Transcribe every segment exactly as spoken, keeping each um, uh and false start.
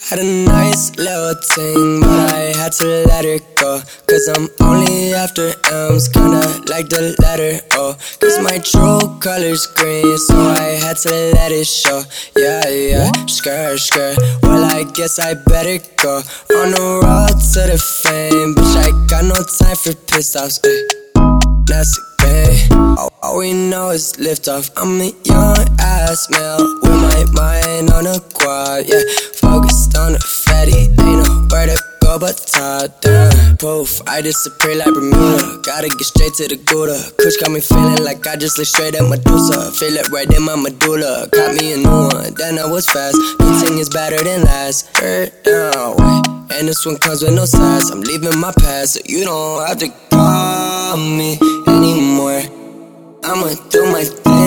Had a nice little thing, but I had to let it go. Cause I'm only after M's, kinda like the letter O. Cause my true color's green, so I had to let it show. Yeah, yeah, skirt, skirt. Well, I guess I better go on the road to the fame. Bitch, I got no time for piss offs, ayy. That's a game. All, all we know is lift off. I'm a young ass male with my mind on a quad, yeah. Focused on the fatty, ain't nowhere to go but top down. Poof, I disappear like Bermuda. Gotta get straight to the Gouda. Kush got me feeling like I just look straight at Medusa. Feel it right in my medulla. Caught me a new one, then I was fast. New thing is better than last. Hurt down, wait. And this one comes with no size. I'm leaving my past, so you don't have to call me anymore. I'ma do my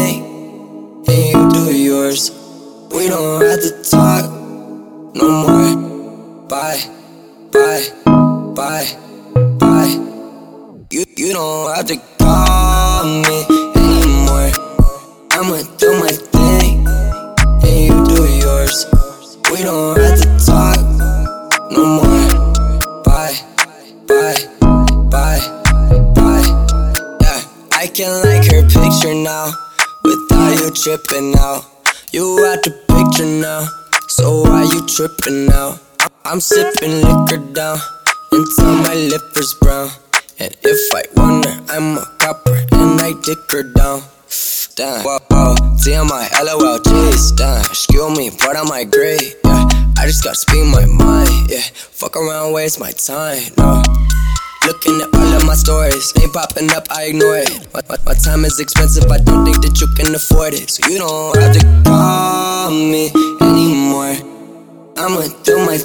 thing, and you do yours. We don't have to talk no more. Bye, bye, bye, bye. You, you don't have to call me anymore. I'ma do my thing, and you do yours. We don't have to talk no more. Bye, bye, bye, bye. Yeah, I can like her picture now, without you tripping out. You out the picture now, so why you tripping now? I'm sipping liquor down until my liver's brown. And if I wonder, I'm a copper and I dick her down. Damn, whoa, whoa, T M I, L O L, jeez, damn. Excuse me, put on my grade, yeah. I just gotta speak my mind, yeah. Fuck around, waste my time, no. Looking at all of my stories, ain't popping up, I ignore it. My, my, my time is expensive, I don't think that you can afford it. So you don't have to call me anymore. I'ma do my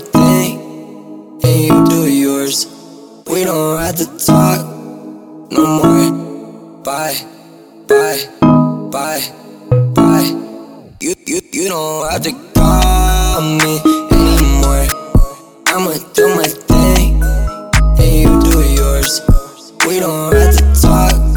thing, and you do yours. We don't have to talk no more. Bye, bye, bye, bye. You, you, you don't have to call me anymore. I'ma do my thing, and you do yours. We don't have to talk